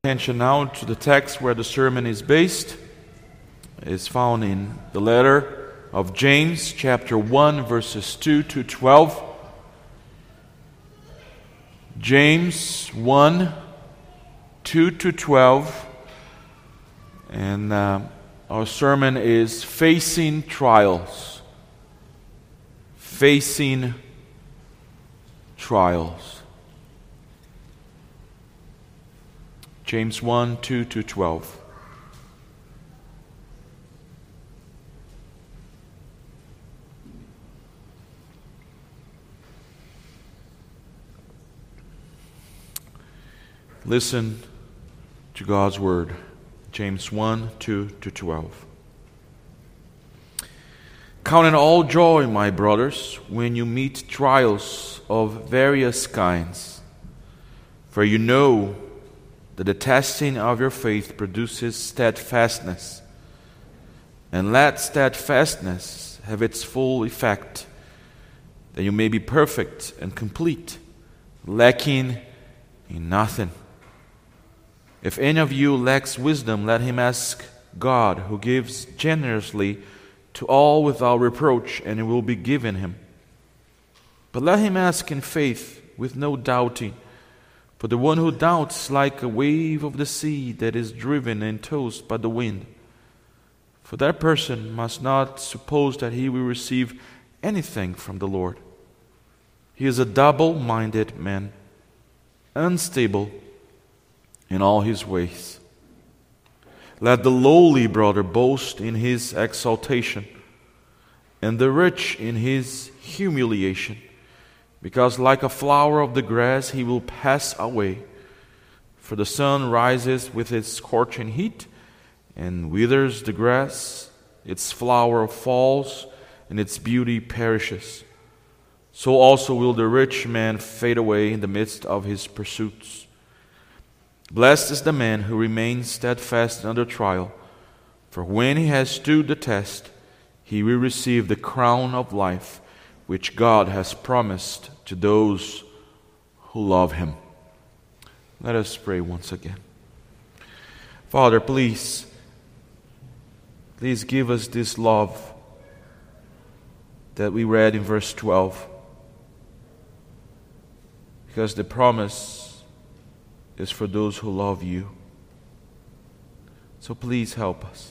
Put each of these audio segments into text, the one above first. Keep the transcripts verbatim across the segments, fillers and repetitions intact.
Attention now to the text where the sermon is based. It's found in the letter of James, chapter one, verses two to twelve. James one, two to twelve. And uh, our sermon is Facing Trials. Facing Trials. James one, two to twelve. Listen to God's word. James one, two to twelve. Count it all joy, my brothers, when you meet trials of various kinds, for you know that the testing of your faith produces steadfastness. And let steadfastness have its full effect, that you may be perfect and complete, lacking in nothing. If any of you lacks wisdom, let him ask God, who gives generously to all without reproach, and it will be given him. But let him ask in faith, with no doubting. For the one who doubts is like a wave of the sea that is driven and tossed by the wind. For that person must not suppose that he will receive anything from the Lord. He is a double-minded man, unstable in all his ways. Let the lowly brother boast in his exaltation, and the rich in his humiliation. Because like a flower of the grass he will pass away. For the sun rises with its scorching heat, and withers the grass, its flower falls, and its beauty perishes. So also will the rich man fade away in the midst of his pursuits. Blessed is the man who remains steadfast under trial, for when he has stood the test, he will receive the crown of life, which God has promised to those who love him. Let us pray once again. Father, please, please give us this love that we read in verse twelve. Because the promise is for those who love you. So please help us.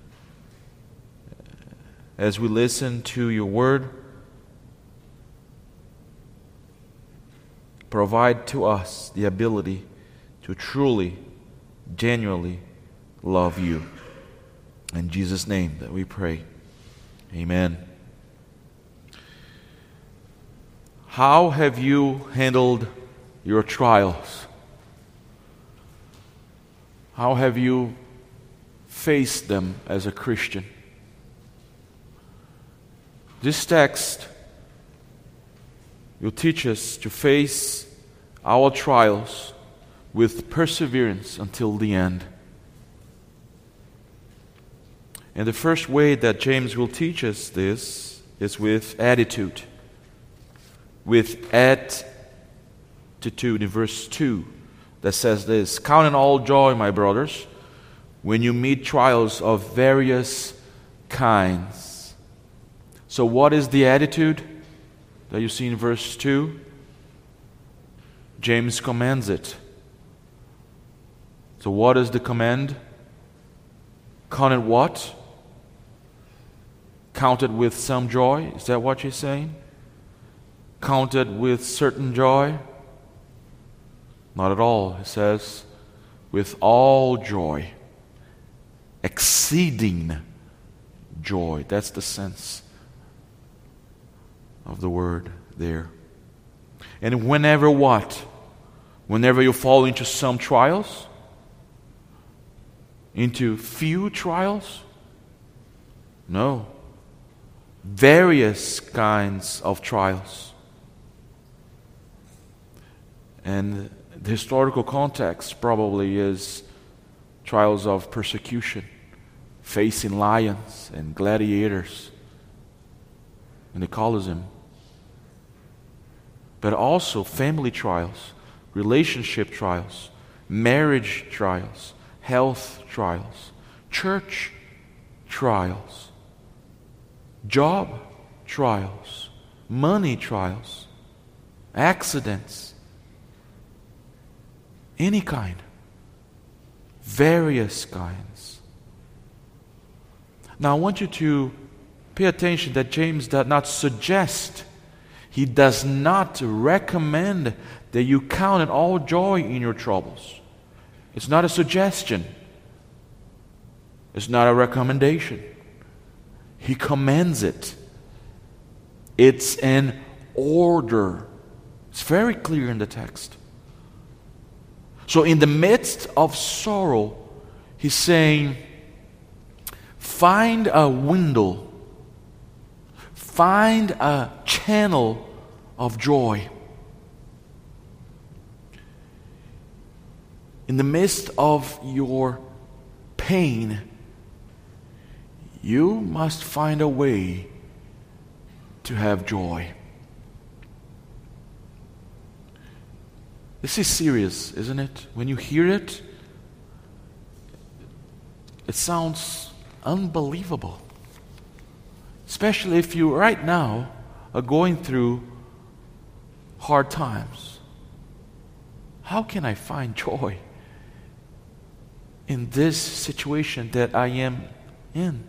As we listen to your word, provide to us the ability to truly, genuinely love you. In Jesus' name that we pray. Amen. How have you handled your trials? How have you faced them as a Christian? This text will teach us to face our trials with perseverance until the end. And the first way that James will teach us this is with attitude. With attitude in verse two that says this: Count it all joy, my brothers, when you meet trials of various kinds. So what is the attitude that you see in verse two? James commands it. So what is the command? Count it what? Count it with some joy? Is that what you're saying? Count it with certain joy? Not at all. It says, with all joy. Exceeding joy. That's the sense of the word there. And whenever what? Whenever you fall into some trials? Into few trials? No. Various kinds of trials. And the historical context probably is trials of persecution, facing lions and gladiators in the Colosseum. But also family trials, relationship trials, marriage trials, health trials, church trials, job trials, money trials, accidents, any kind, various kinds. Now I want you to pay attention that James does not suggest, he does not recommend that you count it all joy in your troubles. It's not a suggestion. It's not a recommendation. He commands it. It's an order. It's very clear in the text. So in the midst of sorrow, he's saying, find a window, find a channel of joy. In the midst of your pain, you must find a way to have joy. This is serious, isn't it? When you hear it, it sounds unbelievable. Especially if you right now are going through hard times. How can I find joy in this situation that I am in?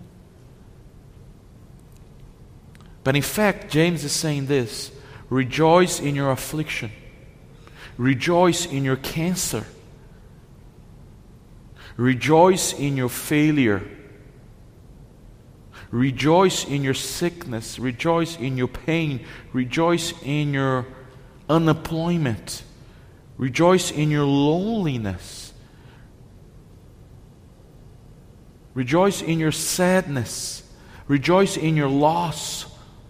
But in fact, James is saying this: rejoice in your affliction. Rejoice in your cancer. Rejoice in your failure. Rejoice in your sickness. Rejoice in your pain. Rejoice in your unemployment. Rejoice in your loneliness. Rejoice in your sadness. Rejoice in your loss.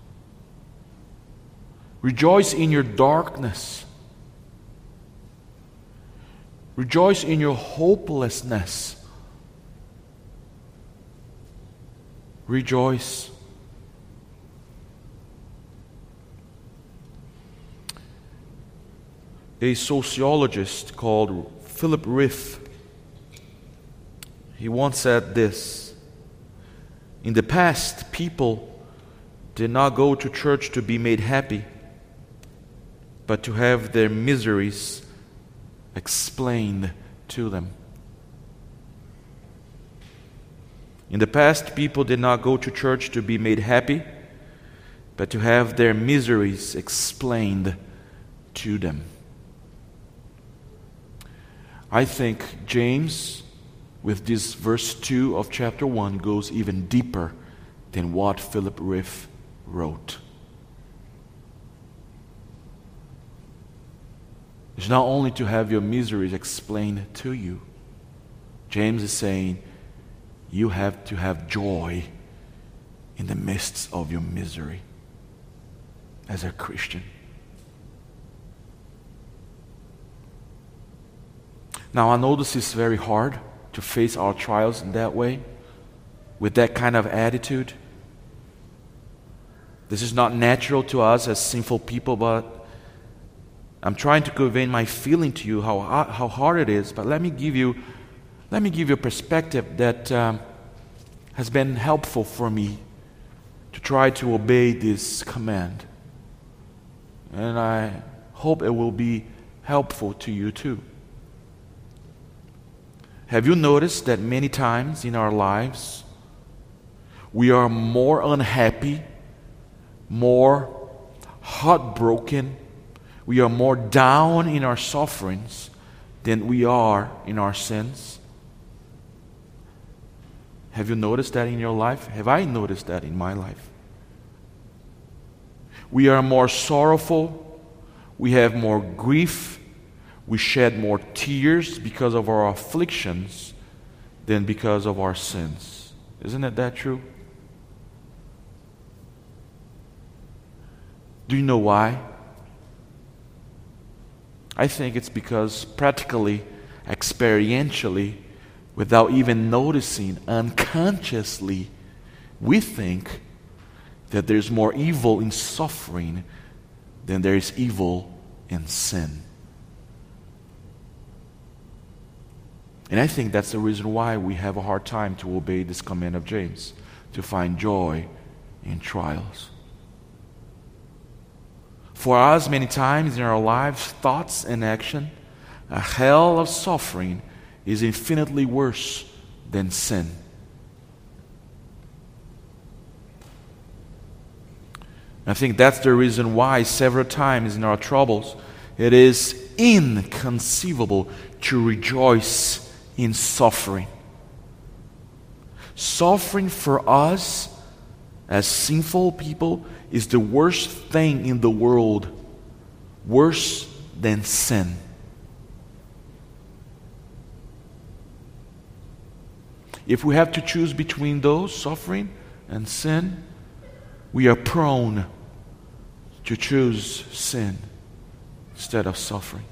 Rejoice in your darkness. Rejoice in your hopelessness. Rejoice. A sociologist called Philip Rith, he once said this: in the past, people did not go to church to be made happy, but to have their miseries explained to them. In the past, people did not go to church to be made happy, but to have their miseries explained to them. I think James, with this verse two of chapter one, goes even deeper than what Philip Rith wrote. It's not only to have your miseries explained to you. James is saying you have to have joy in the midst of your misery as a Christian. Now, I know this is very hard to face our trials in that way, with that kind of attitude. This is not natural to us as sinful people, but I'm trying to convey my feeling to you how how hard it is. But let me give you, let me give you a perspective that um, has been helpful for me to try to obey this command, and I hope it will be helpful to you too. Have you noticed that many times in our lives we are more unhappy, more heartbroken, we are more down in our sufferings than we are in our sins? Have you noticed that in your life? Have I noticed that in my life? We are more sorrowful, we have more grief, we shed more tears because of our afflictions than because of our sins. Isn't it that true? Do you know why? I think it's because practically, experientially, without even noticing, unconsciously, we think that there's more evil in suffering than there is evil in sin. And I think that's the reason why we have a hard time to obey this command of James, to find joy in trials. For us, many times in our lives, thoughts and action, a hell of suffering is infinitely worse than sin. I think that's the reason why several times in our troubles it is inconceivable to rejoice in suffering. Suffering for us as sinful people is the worst thing in the world, worse than sin. If we have to choose between those, suffering and sin, we are prone to choose sin instead of suffering.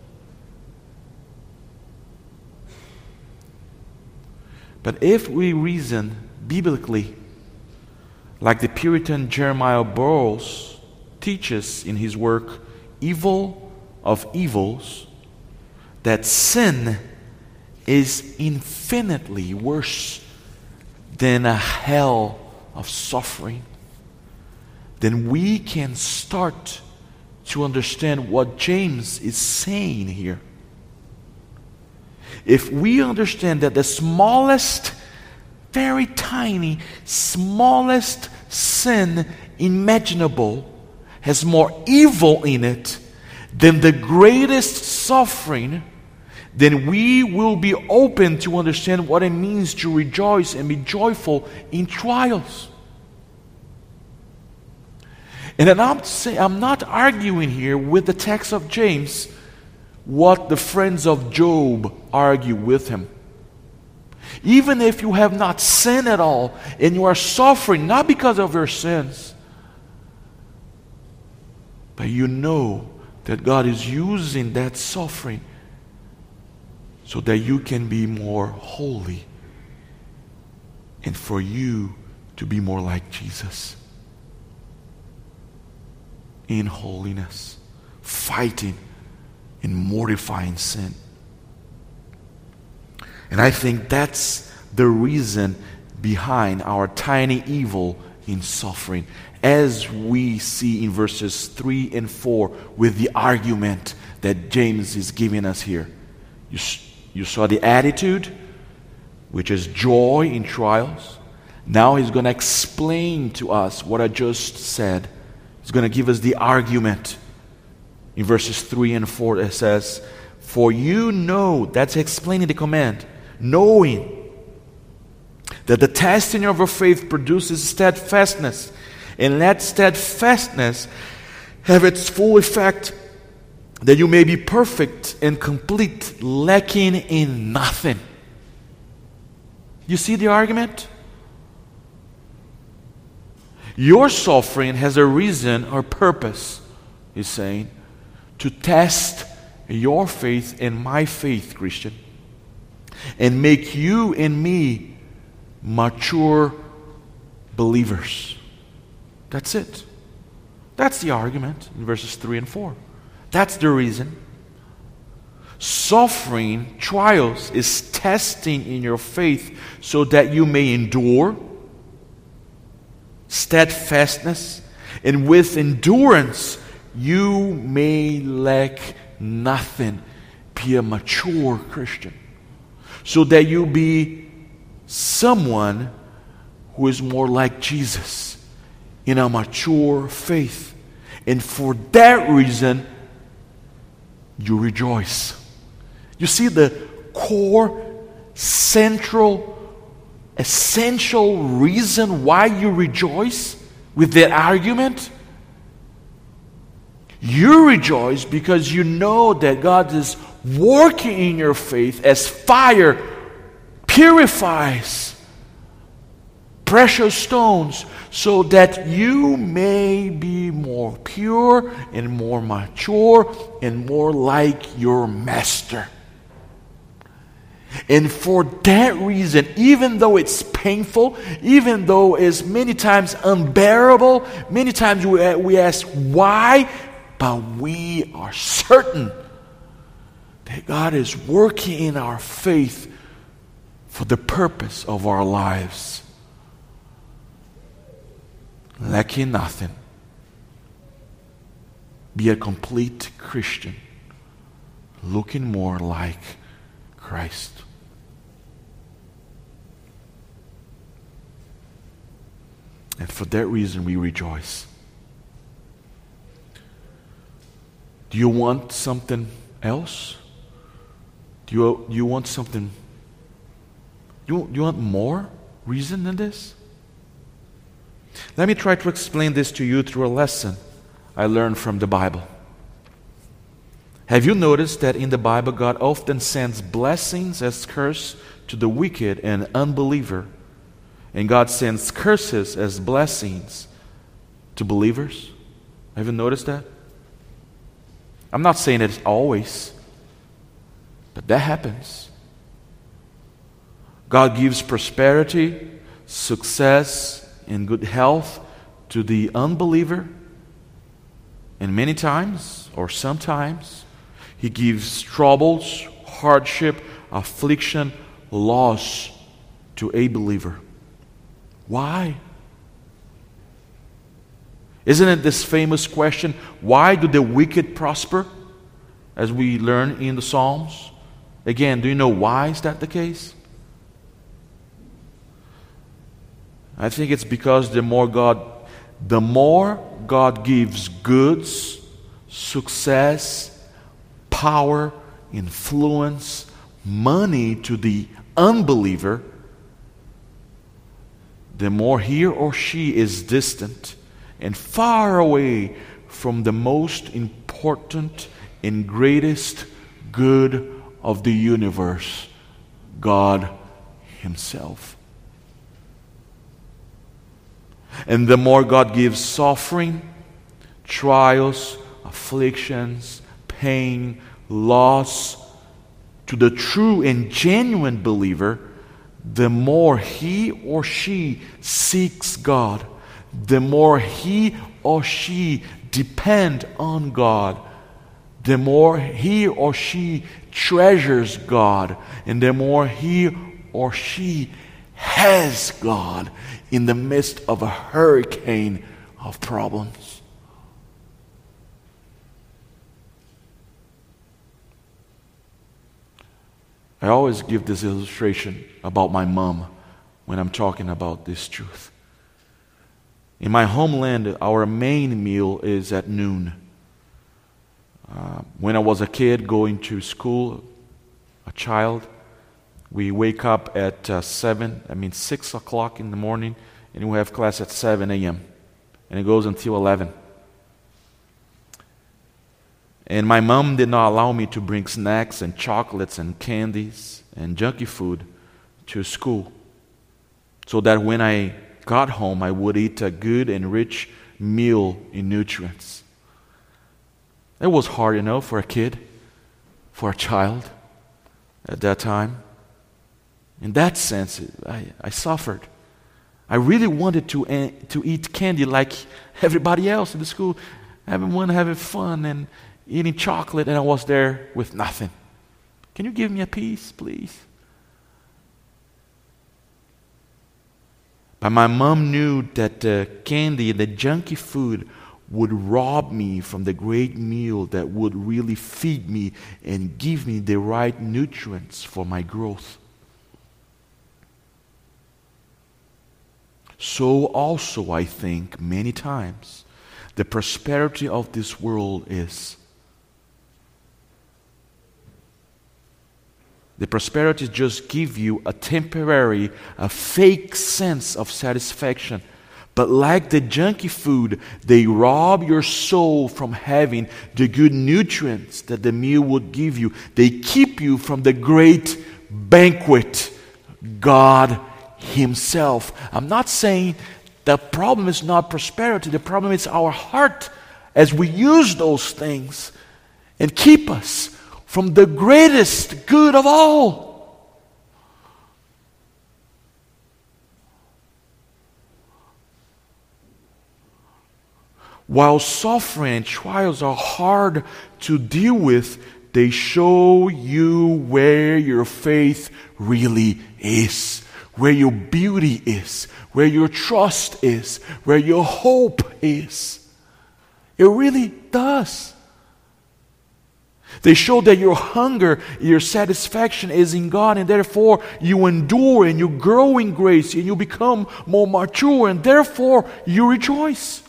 But if we reason biblically, like the Puritan Jeremiah Burroughs teaches in his work, Evil of Evils, that sin is infinitely worse than a hell of suffering, then we can start to understand what James is saying here. If we understand that the smallest, very tiny, smallest sin imaginable has more evil in it than the greatest suffering, then we will be open to understand what it means to rejoice and be joyful in trials. And I'm not, say, I'm not arguing here with the text of James what the friends of Job argue with him. Even if you have not sinned at all and you are suffering not because of your sins, but you know that God is using that suffering so that you can be more holy and for you to be more like Jesus in holiness, fighting and mortifying sin. And I think that's the reason behind our tiny evil in suffering, as we see in verses three and four with the argument that James is giving us here. You, you saw the attitude, which is joy in trials. Now he's going to explain to us what I just said. He's going to give us the argument. In verses three and four it says, "For you know," that's explaining the command, knowing that the testing of your faith produces steadfastness, and let steadfastness have its full effect, that you may be perfect and complete, lacking in nothing. You see the argument? Your suffering has a reason or purpose, he's saying, to test your faith and my faith, Christian, and make you and me mature believers. That's it. That's the argument in verses three and four. That's the reason. Suffering, trials, is testing in your faith so that you may endure steadfastness, and with endurance you may lack nothing. Be a mature Christian, so that you be someone who is more like Jesus in a mature faith. And for that reason, you rejoice. You see the core, central, essential reason why you rejoice with that argument? You rejoice because you know that God is working in your faith as fire purifies precious stones, so that you may be more pure and more mature and more like your Master. And for that reason, even though it's painful, even though it's many times unbearable, many times we, we ask why, but we are certain that God is working in our faith for the purpose of our lives. Lacking nothing. Be a complete Christian, looking more like Christ. And for that reason we rejoice. Do you want something else? Do you, do you want something? Do you, do you want more reason than this? Let me try to explain this to you through a lesson I learned from the Bible. Have you noticed that in the Bible God often sends blessings as curse to the wicked and unbeliever, and God sends curses as blessings to believers? Have you noticed that? I'm not saying it's always, but that happens. God gives prosperity, success, and good health to the unbeliever, and many times, or sometimes, He gives troubles, hardship, affliction, loss to a believer. Why? Isn't it this famous question, why do the wicked prosper? As we learn in the Psalms. Again, do you know why is that the case? I think it's because the more God, the more God gives goods, success, power, influence, money to the unbeliever, the more he or she is distant and far away from the most important and greatest good of the universe, God Himself. And the more God gives suffering, trials, afflictions, pain, loss to the true and genuine believer, the more he or she seeks God, the more he or she depends on God, the more he or she treasures God, and the more he or she has God in the midst of a hurricane of problems. I always give this illustration about my mom when I'm talking about this truth. In my homeland, our main meal is at noon. Uh, when I was a kid going to school, a child, we wake up at uh, seven, I mean six o'clock in the morning, and we have class at seven a.m. and it goes until eleven. And my mom did not allow me to bring snacks and chocolates and candies and junky food to school, so that when I got home, I would eat a good and rich meal in nutrients. It was hard, you know, for a kid, for a child at that time. In that sense, I, I suffered. I really wanted to, uh, to eat candy like everybody else in the school, everyone having fun and eating chocolate, and I was there with nothing. Can you give me a piece, please? But my mom knew that the candy, the junky food, would rob me from the great meal that would really feed me and give me the right nutrients for my growth. So also, I think, many times, the prosperity of this world is. The prosperity just give you a temporary, a fake sense of satisfaction. But like the junky food, they rob your soul from having the good nutrients that the meal would give you. They keep you from the great banquet, God Himself. I'm not saying the problem is not prosperity. The problem is our heart as we use those things and keep us from the greatest good of all. While suffering and trials are hard to deal with, they show you where your faith really is, where your beauty is, where your trust is, where your hope is. It really does. They show that your hunger, your satisfaction is in God, and therefore you endure and you grow in grace and you become more mature, and therefore you rejoice.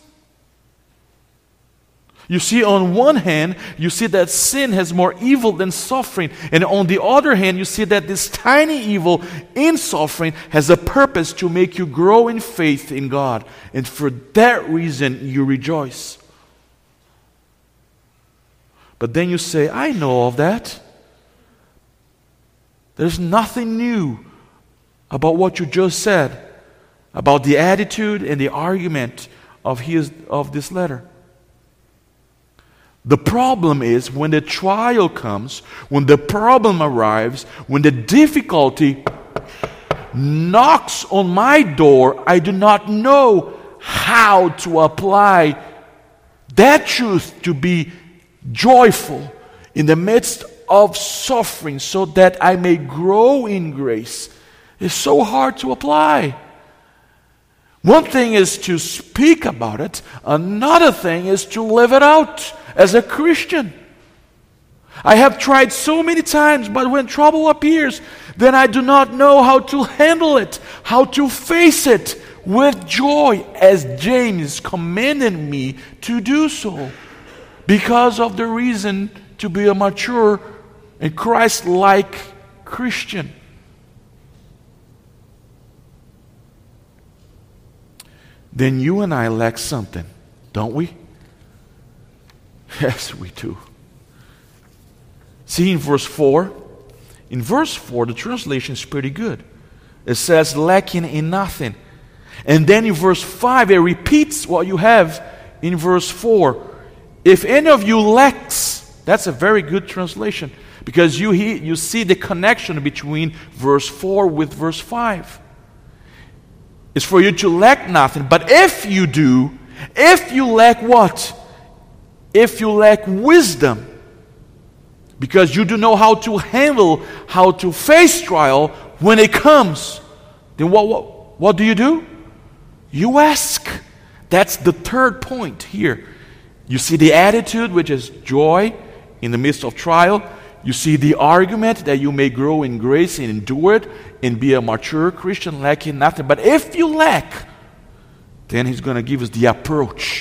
You see, on one hand, you see that sin has more evil than suffering, and on the other hand, you see that this tiny evil in suffering has a purpose to make you grow in faith in God, and for that reason you rejoice. But then you say, I know of that. There's nothing new about what you just said, about the attitude and the argument of his of this letter. The problem is when the trial comes, when the problem arrives, when the difficulty knocks on my door, I do not know how to apply that truth to be joyful in the midst of suffering so that I may grow in grace. It's so hard to apply. One thing is to speak about it, another thing is to live it out as a Christian. I have tried so many times, but when trouble appears, then I do not know how to handle it, how to face it with joy, as James commanded me to do so, because of the reason to be a mature and Christ-like Christian. Then you and I lack something, don't we? Yes, we do. See in verse four, in verse four, the translation is pretty good. It says, lacking in nothing. And then in verse five, it repeats what you have in verse four. If any of you lacks, that's a very good translation, because you, he, you see the connection between verse four with verse five. It's for you to lack nothing. But if you do, if you lack what? If you lack wisdom, because you do know how to handle, how to face trial when it comes, then what, what, what do you do? You ask. That's the third point here. You see the attitude, which is joy in the midst of trial. You see the argument that you may grow in grace and endure it and be a mature Christian, lacking nothing. But if you lack, then he's going to give us the approach.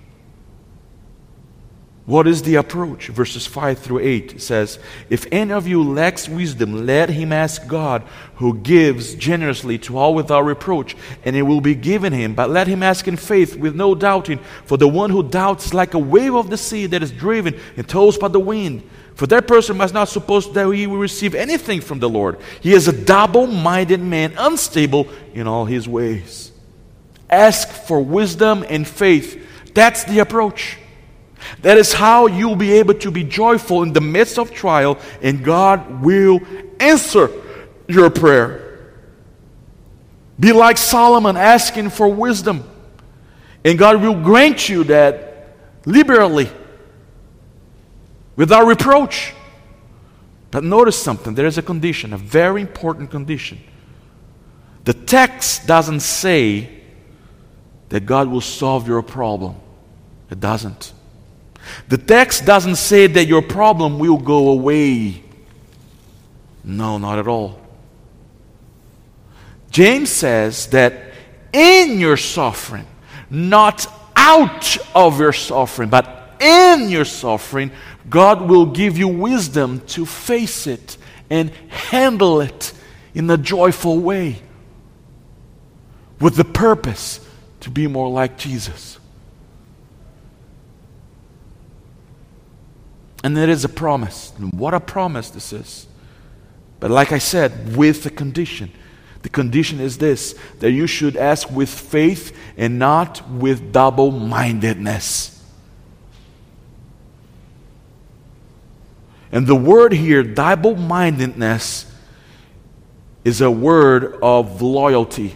What is the approach? Verses five through eight says, if any of you lacks wisdom, let him ask God, who gives generously to all without reproach, and it will be given him. But let him ask in faith with no doubting, for the one who doubts is like a wave of the sea that is driven and tossed by the wind. For that person must not suppose that he will receive anything from the Lord. He is a double-minded man, unstable in all his ways. Ask for wisdom and faith. That's the approach. That is how you'll be able to be joyful in the midst of trial, and God will answer your prayer. Be like Solomon, asking for wisdom, and God will grant you that liberally, without reproach. But notice something, there is a condition, a very important condition. The text doesn't say that God will solve your problem. It doesn't. The text doesn't say that your problem will go away. No, not at all. James says that in your suffering, not out of your suffering, but in your suffering, God will give you wisdom to face it and handle it in a joyful way, with the purpose to be more like Jesus. And it is a promise. And what a promise this is. But like I said, with a condition. The condition is this, that you should ask with faith and not with double-mindedness. And the word here, double-mindedness, is a word of loyalty.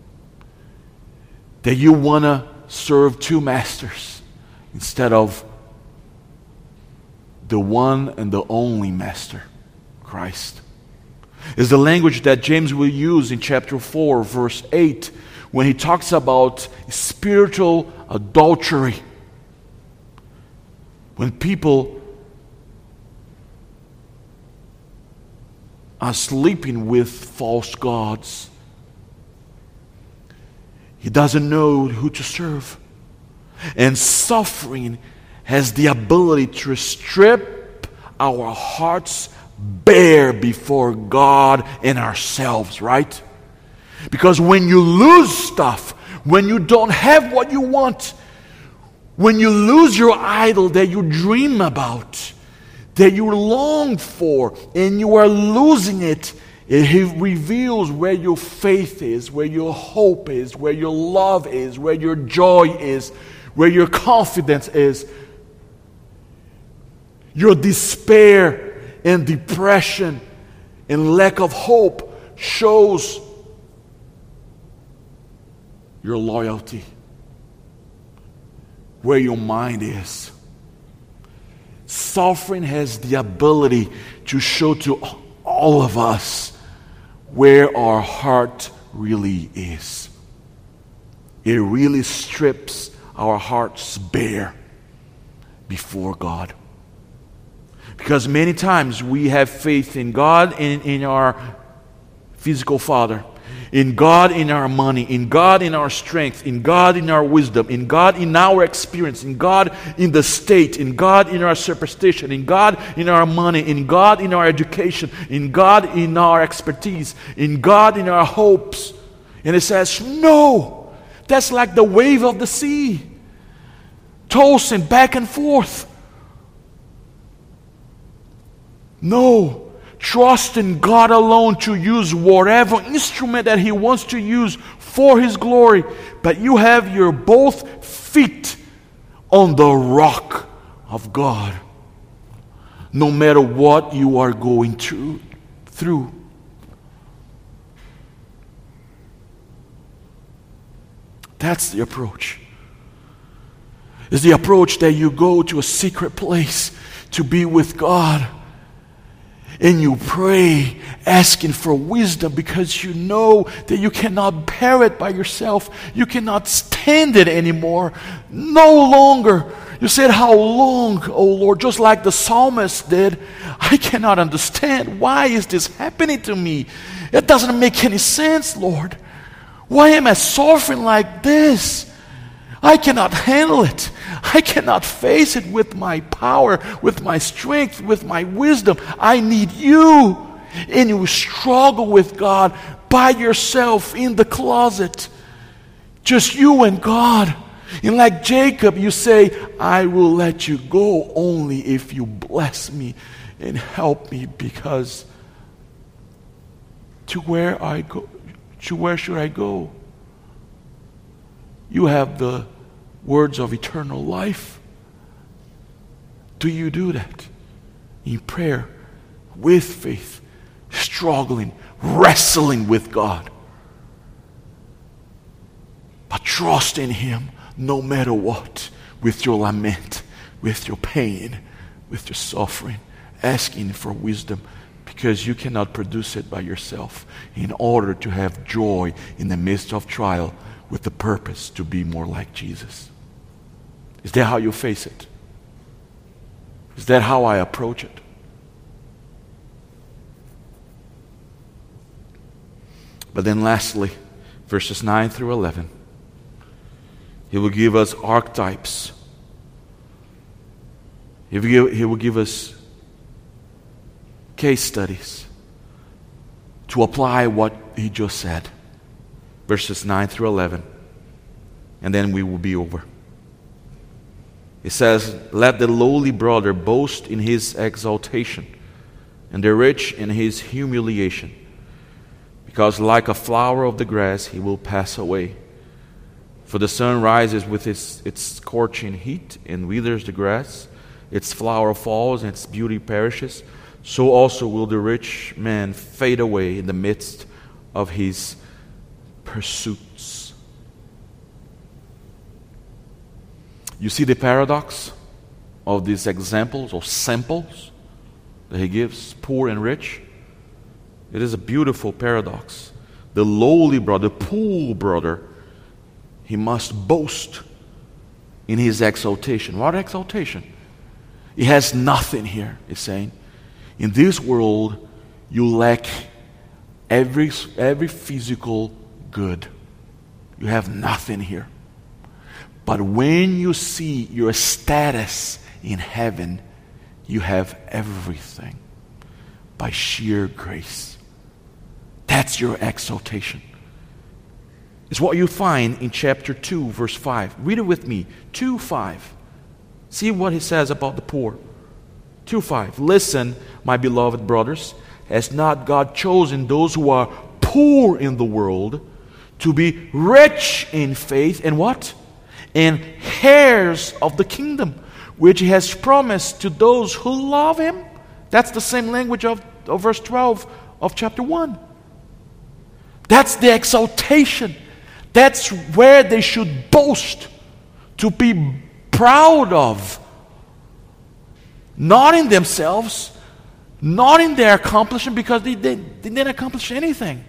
That you want to serve two masters instead of the one and the only Master, Christ. Is the language that James will use in chapter four, verse eight, when he talks about spiritual adultery. When people are sleeping with false gods, he doesn't know who to serve. And suffering has the ability to strip our hearts bare before God and ourselves, right? Because when you lose stuff, when you don't have what you want, when you lose your idol that you dream about, that you long for, and you are losing it, it reveals where your faith is, where your hope is, where your love is, where your joy is, where your confidence is. Your despair and depression and lack of hope shows your loyalty, where your mind is. Suffering has the ability to show to all of us where our heart really is. It really strips our hearts bare before God. Because many times we have faith in God and in our physical father, in God in our money, in God in our strength, in God in our wisdom, in God in our experience, in God in the state, in God in our superstition, in God in our money, in God in our education, in God in our expertise, in God in our hopes. And it says, no, that's like the wave of the sea, tossing back and forth. No, trust in God alone to use whatever instrument that He wants to use for His glory. But you have your both feet on the rock of God, no matter what you are going through. through. That's the approach. It's the approach that you go to a secret place to be with God. And you pray, asking for wisdom, because you know that you cannot bear it by yourself. You cannot stand it anymore. No longer. You said, how long, oh Lord? Just like the psalmist did. I cannot understand. Why is this happening to me? It doesn't make any sense, Lord. Why am I suffering like this? I cannot handle it. I cannot face it with my power, with my strength, with my wisdom. I need you. And you struggle with God by yourself in the closet. Just you and God. And like Jacob, you say, I will let you go only if you bless me and help me, because to where I go, to where should I go? You have the words of eternal life. Do you do that? In prayer, with faith, struggling, wrestling with God. But trust in Him no matter what, with your lament, with your pain, with your suffering, asking for wisdom, because you cannot produce it by yourself, in order to have joy in the midst of trial, with the purpose to be more like Jesus. Is that how you face it? Is that how I approach it? But then lastly, verses nine through eleven, He will give us archetypes. He will give, he will give us case studies to apply what He just said. Verses nine through eleven. And then we will be over. It says, let the lowly brother boast in his exaltation, and the rich in his humiliation. Because like a flower of the grass, he will pass away. For the sun rises with its, its scorching heat and withers the grass. Its flower falls and its beauty perishes. So also will the rich man fade away in the midst of his pursuits. You see the paradox? of these examples or samples that he gives, poor and rich. It is a beautiful paradox. The lowly brother, the poor brother, he must boast in his exaltation. What exaltation? He has nothing here, he's saying. In this world, you lack every, every physical good. You have nothing here. But when you see your status in heaven, you have everything by sheer grace. That's your exaltation. It's what you find in chapter two, verse five. Read it with me. two five. See what he says about the poor. two five. Listen, my beloved brothers, has not God chosen those who are poor in the world to be rich in faith and what? And heirs of the kingdom, which he has promised to those who love him? That's the same language of, of verse twelve of chapter one. That's the exaltation. That's where they should boast, to be proud of. Not in themselves, not in their accomplishment, because they, they, they didn't accomplish anything,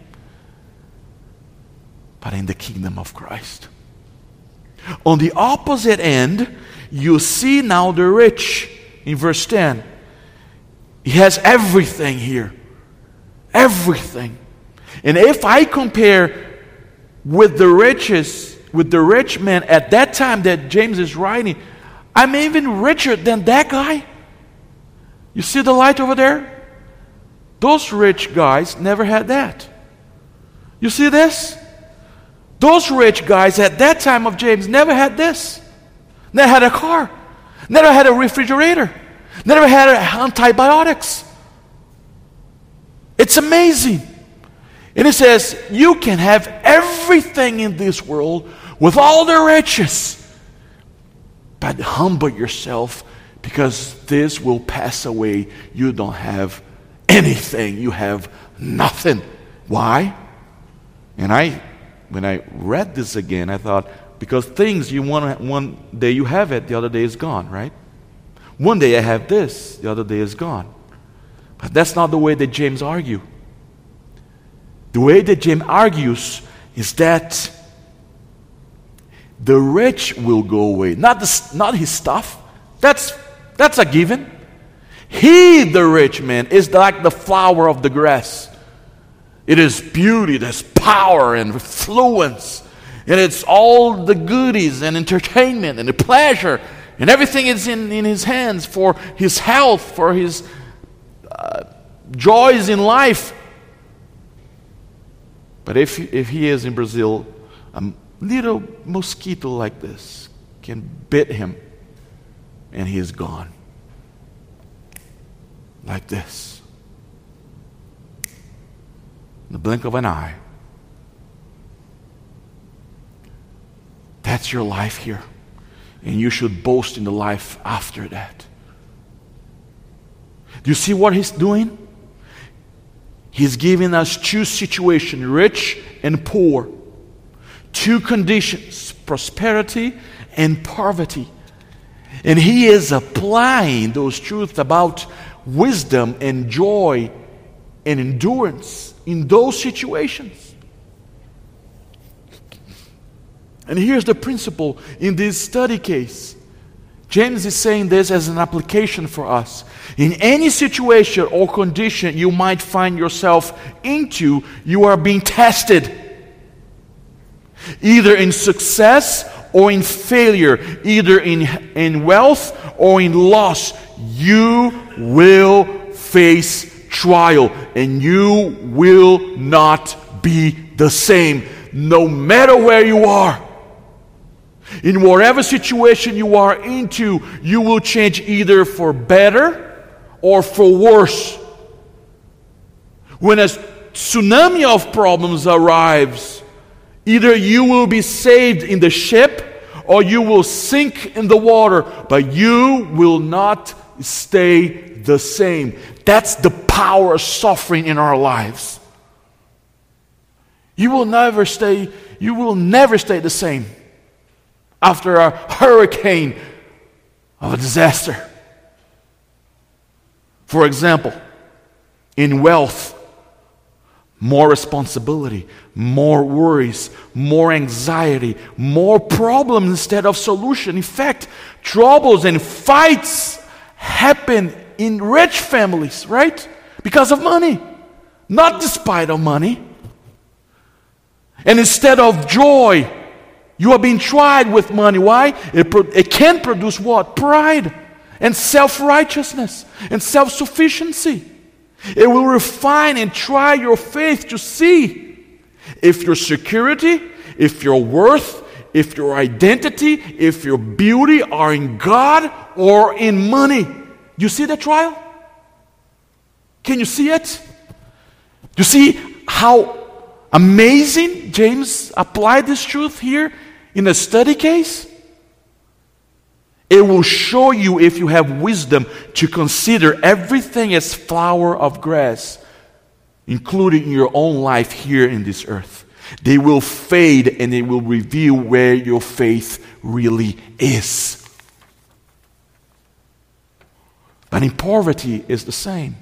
but in the kingdom of Christ. On the opposite end, you see now the rich in verse ten. He has everything here. Everything. And if I compare with the riches, with the rich man at that time that James is writing, I'm even richer than that guy. You see the light over there? Those rich guys never had that. You see this? Those rich guys at that time of James never had this. Never had a car. Never had a refrigerator. Never had antibiotics. It's amazing. And it says, you can have everything in this world with all the riches, but humble yourself, because this will pass away. You don't have anything. You have nothing. Why? And I, when I read this again, I thought, because things you want, one day you have it, the other day is gone, right? One day I have this, the other day is gone. But that's not the way that James argues. The way that James argues is that the rich will go away. Not, the, not his stuff. That's, that's a given. He, the rich man, is like the flower of the grass. It is beauty, there's power and affluence. And it's all the goodies and entertainment and the pleasure. And everything is in, in his hands for his health, for his uh, joys in life. But if, if he is in Brazil, a little mosquito like this can bite him and he is gone. Like this. In the blink of an eye. That's your life here. And you should boast in the life after that. Do you see what he's doing? He's giving us two situations, rich and poor. Two conditions, prosperity and poverty. And he is applying those truths about wisdom and joy and endurance in those situations. And here's the principle in this study case. James is saying this as an application for us. In any situation or condition you might find yourself into, you are being tested. Either in success or in failure, either in, in wealth or in loss, you will face trial and you will not be the same, no matter where you are. In whatever situation you are into, you will change either for better or for worse. When a tsunami of problems arrives, either you will be saved in the ship or you will sink in the water, but you will not stay the same. That's the power of suffering in our lives. You will never stay, you will never stay the same. After a hurricane, of a disaster. For example, in wealth, more responsibility, more worries, more anxiety, more problems instead of solution. In fact, troubles and fights happen in rich families, right? Because of money, not despite of money. And instead of joy, you are being tried with money. Why? It, pro- it can produce what? Pride and self-righteousness and self-sufficiency. It will refine and try your faith to see if your security, if your worth, if your identity, if your beauty are in God or in money. Do you see the trial? Can you see it? Do you see how amazing James applied this truth here in a study case? It will show you if you have wisdom to consider everything as flower of grass, including your own life here in this earth. They will fade and it will reveal where your faith really is. But in poverty is the same.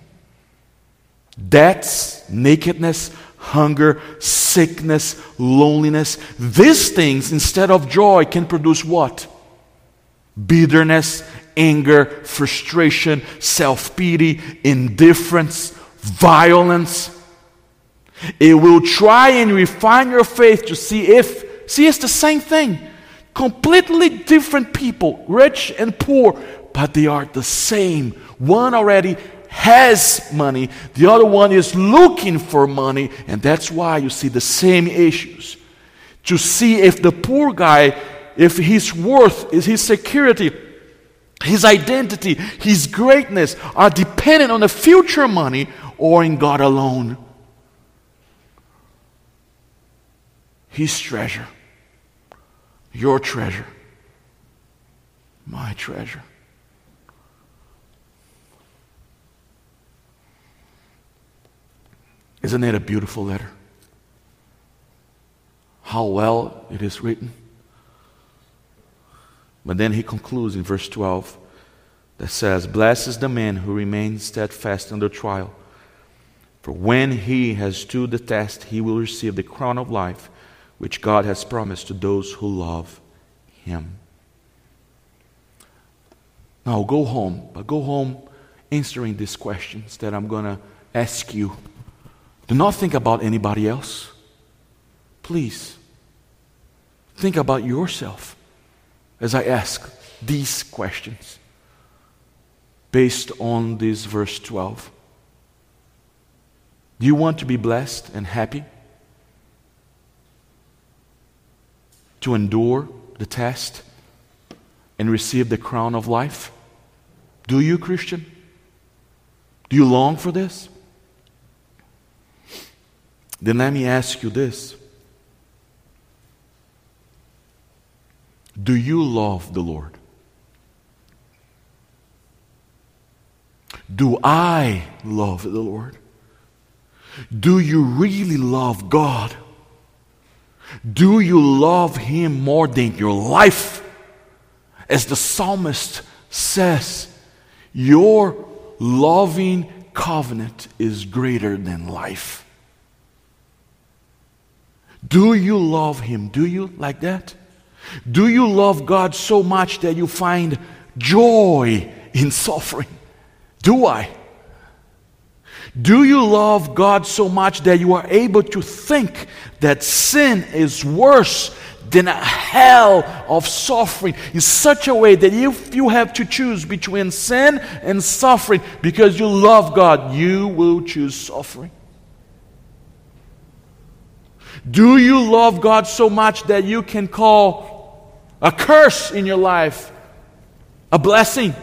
Debts, nakedness, hunger, sickness, loneliness. These things, instead of joy, can produce what? Bitterness, anger, frustration, self-pity, indifference, violence. It will try and refine your faith to see if, see, it's the same thing. Completely different people, rich and poor, but they are the same. One already has money, the other one is looking for money, and that's why you see the same issues. To see if the poor guy, if his worth, is his security, his identity, his greatness are dependent on the future money or in God alone. His treasure, your treasure, my treasure. Isn't it a beautiful letter? How well it is written. But then he concludes in verse twelve that says, "Blessed is the man who remains steadfast under trial. For when he has stood the test, he will receive the crown of life, which God has promised to those who love him." Now go home, but go home answering these questions that I'm going to ask you. Do not think about anybody else. Please, think about yourself as I ask these questions based on this verse twelve. Do you want to be blessed and happy? To endure the test and receive the crown of life? Do you, Christian? Do you long for this? Then let me ask you this. Do you love the Lord? Do I love the Lord? Do you really love God? Do you love Him more than your life? As the psalmist says, your loving covenant is greater than life. Do you love Him? Do you like that? Do you love God so much that you find joy in suffering? Do I? Do you love God so much that you are able to think that sin is worse than a hell of suffering in such a way that if you have to choose between sin and suffering because you love God, you will choose suffering? Do you love God so much that you can call a curse in your life a blessing?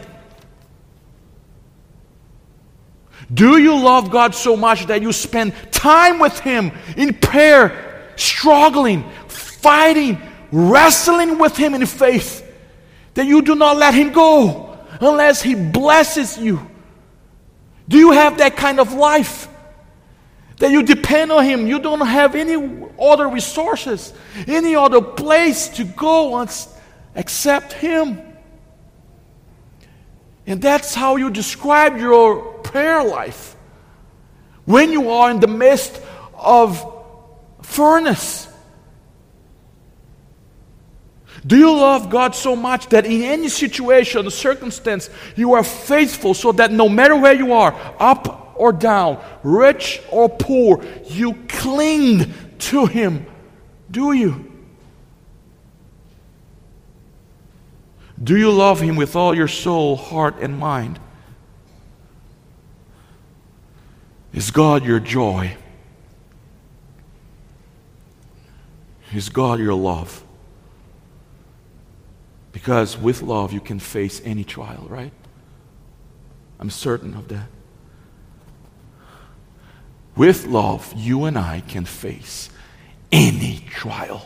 Do you love God so much that you spend time with Him in prayer, struggling, fighting, wrestling with Him in faith, that you do not let Him go unless He blesses you? Do you have that kind of life? That you depend on Him, you don't have any other resources, any other place to go except Him? And that's how you describe your prayer life. When you are in the midst of furnace. Do you love God so much that in any situation or circumstance you are faithful so that no matter where you are, up or down, rich or poor, you cling to Him? Do you? Do you love Him with all your soul, heart, and mind? Is God your joy? Is God your love? Because with love you can face any trial, right? I'm certain of that. With love, you and I can face any trial.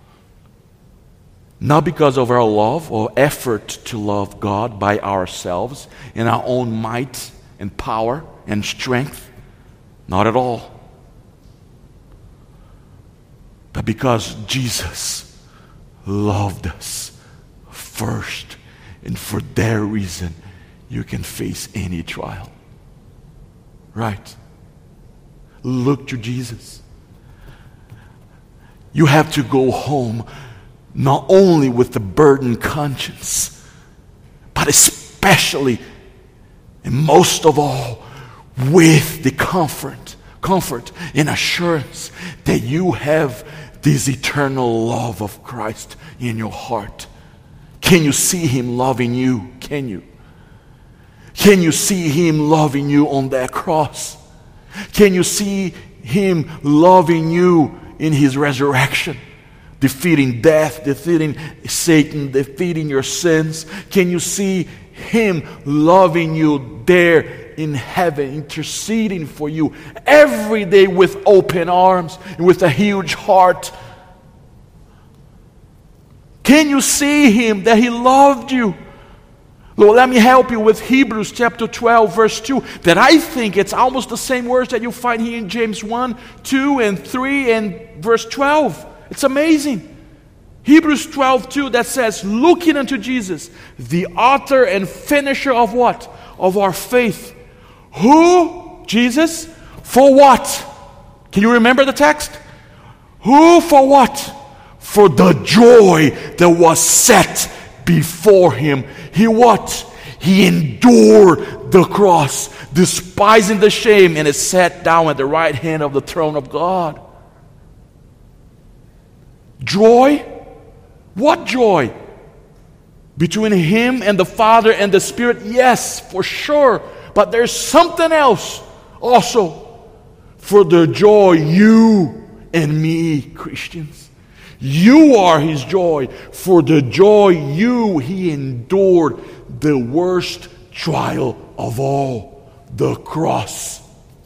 Not because of our love or effort to love God by ourselves in our own might and power and strength. Not at all. But because Jesus loved us first, and for that reason you can face any trial. Right? Look to Jesus. You have to go home not only with the burdened conscience, but especially and most of all with the comfort, comfort and assurance that you have this eternal love of Christ in your heart. Can you see Him loving you? Can you? Can you see Him loving you on that cross? Can you see Him loving you in His resurrection? Defeating death, defeating Satan, defeating your sins. Can you see Him loving you there in heaven, interceding for you every day with open arms and with a huge heart? Can you see Him, that He loved you? Lord, let me help you with Hebrews chapter twelve, verse two, that I think it's almost the same words that you find here in James one, two, and three, and verse twelve. It's amazing. Hebrews twelve, two, that says, looking unto Jesus, the author and finisher of what? Of our faith. Who? Jesus? For what? Can you remember the text? Who for what? For the joy that was set before Him. He what? He endured the cross, despising the shame, and is sat down at the right hand of the throne of God. Joy? What joy? Between Him and the Father and the Spirit? Yes, for sure. But there's something else also. For the joy, you and me, Christians. You are His joy. For the joy you, He endured the worst trial of all, the cross.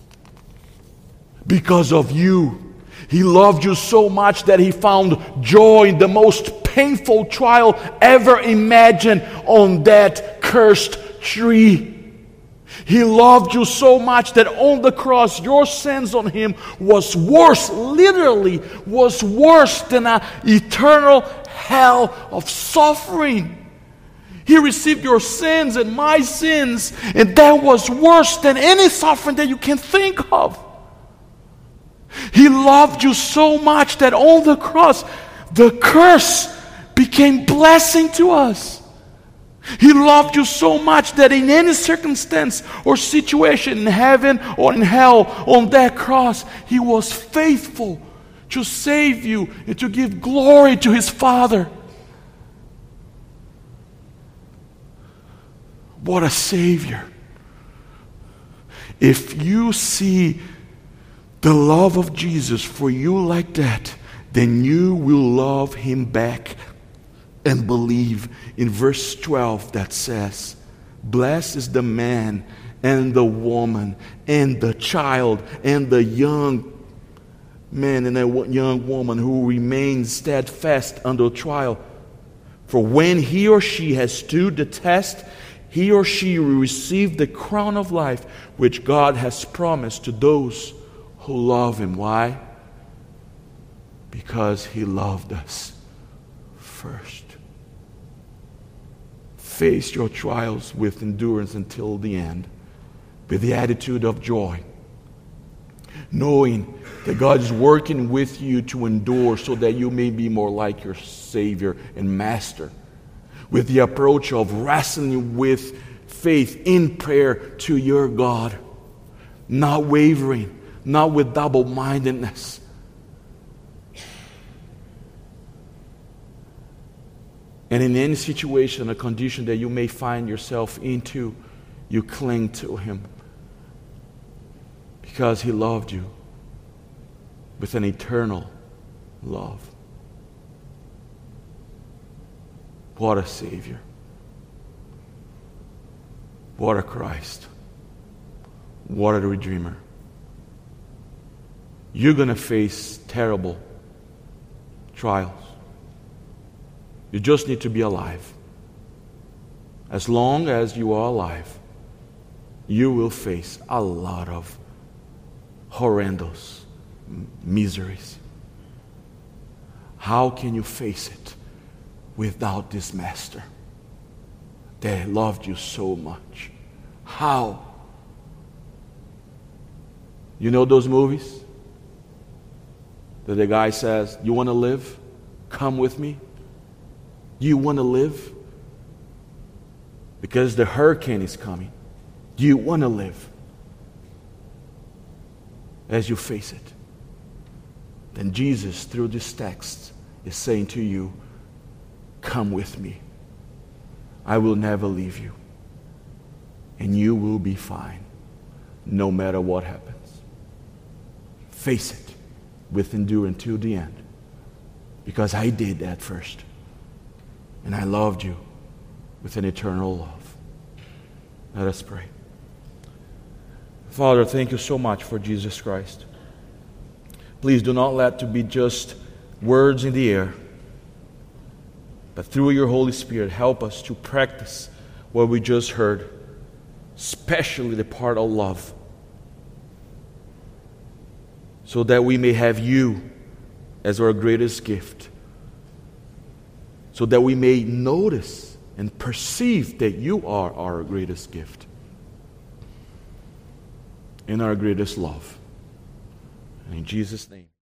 Because of you. He loved you so much that He found joy in the most painful trial ever imagined on that cursed tree. He loved you so much that on the cross, your sins on Him was worse, literally was worse than an eternal hell of suffering. He received your sins and my sins, and that was worse than any suffering that you can think of. He loved you so much that on the cross, the curse became blessing to us. He loved you so much that in any circumstance or situation in heaven or in hell, on that cross, He was faithful to save you and to give glory to His Father. What a Savior. If you see the love of Jesus for you like that, then you will love Him back and believe in verse twelve that says, blessed is the man and the woman and the child and the young man and the young woman who remains steadfast under trial. For when he or she has stood the test, he or she will receive the crown of life which God has promised to those who love Him. Why? Because He loved us first. face your trials with endurance until the end, with the attitude of joy, knowing that God is working with you to endure so that you may be more like your Savior and Master, with the approach of wrestling with faith in prayer to your God, not wavering, not with double-mindedness. And in any situation or condition that you may find yourself into, you cling to Him because He loved you with an eternal love. What a Savior. What a Christ. What a Redeemer. You're going to face terrible trials. You just need to be alive. As long as you are alive, you will face a lot of horrendous miseries. How can you face it without this Master that loved you so much? How? You know those movies that the guy says, "You want to live? Come with me." You want to live? Because the hurricane is coming. Do you want to live? As you face it, then Jesus, through this text, is saying to you, come with me. I will never leave you. And you will be fine, no matter what happens. Face it with endurance to the end. Because I did that first. And I loved you with an eternal love. Let us pray. Father, thank you so much for Jesus Christ. Please do not let it to be just words in the air, but through your Holy Spirit, help us to practice what we just heard, especially the part of love, so that we may have you as our greatest gift, so that we may notice and perceive that you are our greatest gift and our greatest love. And in Jesus' name.